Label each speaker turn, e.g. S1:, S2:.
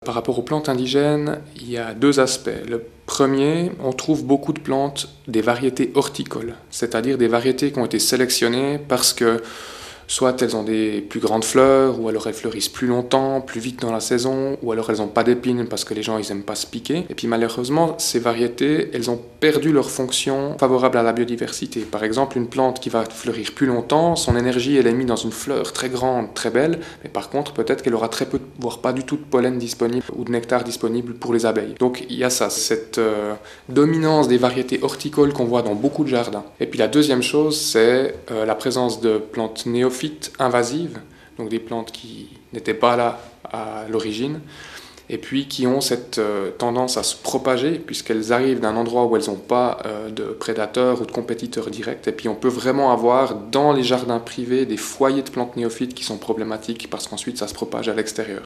S1: Par rapport aux plantes indigènes, il y a deux aspects. Le premier, on trouve beaucoup de plantes des variétés horticoles, c'est-à-dire des variétés qui ont été sélectionnées parce que soit elles ont des plus grandes fleurs, ou alors elles fleurissent plus longtemps, plus vite dans la saison, ou alors elles n'ont pas d'épines parce que les gens ils aiment pas se piquer. Et puis malheureusement, ces variétés, elles ont perdu leur fonction favorable à la biodiversité. Par exemple, une plante qui va fleurir plus longtemps, son énergie elle est mise dans une fleur très grande, très belle, mais par contre peut-être qu'elle aura très peu, voire pas du tout de pollen disponible ou de nectar disponible pour les abeilles. Donc il y a ça, cette dominance des variétés horticoles qu'on voit dans beaucoup de jardins. Et puis la deuxième chose, c'est la présence de plantes néophytes invasives, donc des plantes qui n'étaient pas là à l'origine, et puis qui ont cette tendance à se propager, puisqu'elles arrivent d'un endroit où elles n'ont pas de prédateurs ou de compétiteurs directs, et puis on peut vraiment avoir dans les jardins privés des foyers de plantes néophytes qui sont problématiques, parce qu'ensuite ça se propage à l'extérieur.